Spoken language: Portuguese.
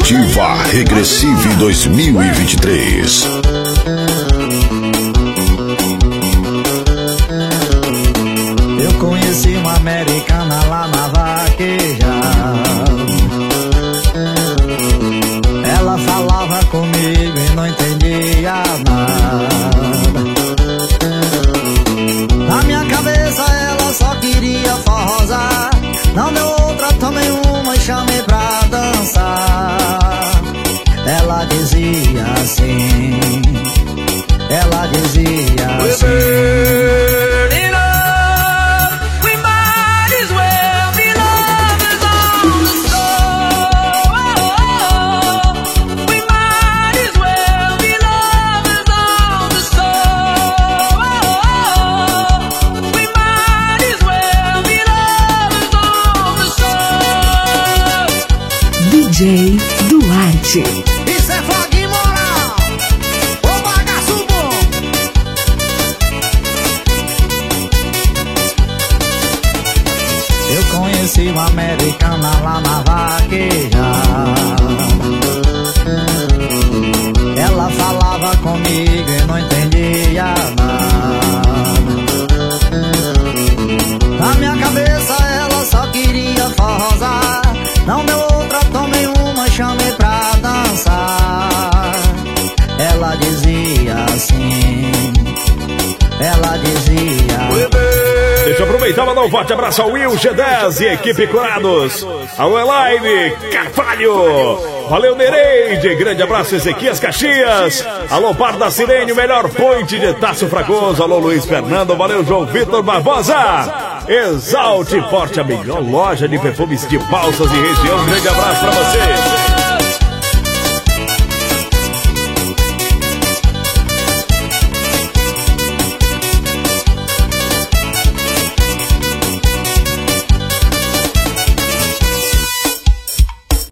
Ativa Regressive 2023. Eu conheci uma americana lá na vaqueja. Ela falava comigo e não entendia nada. Na minha cabeça ela só queria forrosar. Não deu outra, tomei uma e chamei pra dançar. Ela dizia assim, ela dizia assim. DJ Duarte. Isso é fogo moral. Ô bagaço bom. Eu conheci uma americana lá na vaqueja. Ela falava comigo e não entendia nada. Na minha cabeça ela só queria forrosar. Não deu outra, tomei uma, chamei pra dançar. Ela dizia assim, ela dizia. Deixa eu aproveitar e mandar um forte abraço ao Will G10 e equipe Curados. Alô Elaine Carvalho. Valeu Nereide, grande abraço Ezequias Caxias. Alô Par da Sirene, o melhor point de Tássio Fragoso. Alô Luiz Fernando, valeu João Vitor Barbosa. Exalte Forte, a melhor loja de perfumes de Balsas e região. Um grande abraço pra vocês.